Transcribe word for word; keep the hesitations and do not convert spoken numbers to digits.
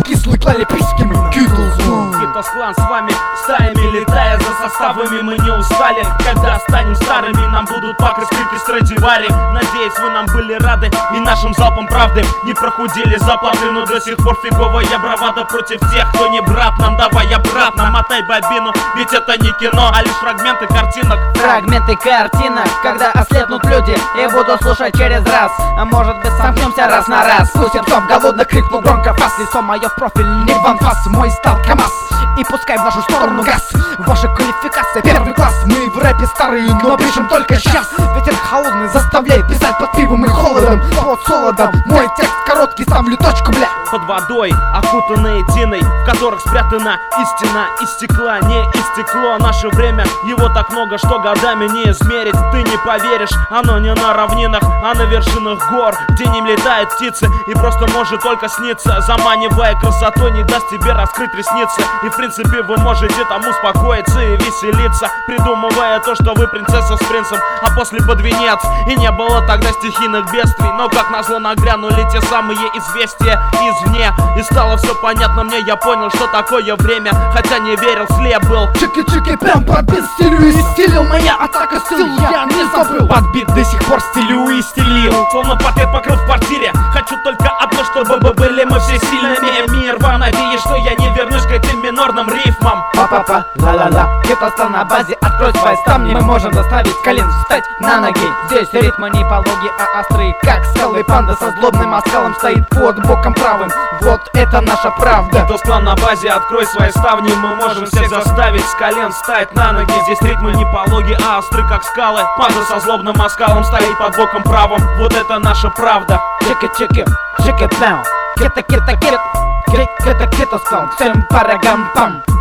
кислый клали письками. Китос клан с вами стаями летая, за составами мы не устали. Когда станем старыми, нам будут пакать крики Страдивари. Надеюсь, вы нам были рады и нашим залпом правды не прохудили заплаты, но до сих пор фиговая бравада против тех, кто не брат. Нам давай обратно, мотай бобину, ведь это не кино, а лишь фрагменты картинок. Фрагменты картинок, когда ослепнут люди и будут слушать через раз. А может быть сомкнемся раз на раз. Слушай, том голодно крикнул громко фас. Лицо мое в профиль, не Ван Фас, мой стал КамАЗ. И пускай в нашу сторону газ. Ваша квалификация первый класс. Мы в рэпе старые, но пишем только сейчас. Ветер холодный заставляет писать под пивом и холодом. Под солодом, мой текст короткий, ставлю точку, бля. Под водой, окутанные тиной, в которых спрятана истина. Из стекла, не из стекло. Наше время, его так много, что годами не измерить. Ты не поверишь, оно не на равнинах, а на вершинах гор, где не летают птицы и просто может только сниться. Заманивая красотой, не даст тебе раскрыть ресницы. И в принципе вы можете там успокоиться и веселиться, придумывая то, что вы принцесса с принцем, а после под венец. И не было тогда стихийных бедствий, но как назло нагрянули те самые известия извне. И стало все понятно мне, я понял, что такое время, хотя не верил, слеп был. Чики-чики, прям подбит стилю и стилил. Моя атака стил, я не забыл. Подбит до сих пор стилю и стилил, словно паркет покрыл в квартире. Хочу только одно, чтобы были мы все сильными. Мир вам, надеюсь, что я не вернусь к этим минорным рифмам. Па-па-па, ла-ла-ла, это на базе, открой свои ставни. Мы можем заставить колен встать на ноги. Здесь ритмы не пологи, а острые, как скалы. Панда со злобным оскалом стоит под боком правым. Вот это наша правда. Китос клан на базе, открой свои ставни. Мы можем всех заставить с колен встать на ноги. Здесь ритмы не пологи, а остры, как скалы. Панда со злобным оскалом стоит под боком правым. Вот это наша правда. Чики-чики, чики-пэм, кита-кита-кит, кита-кита-китос клан, всем парагам-пам.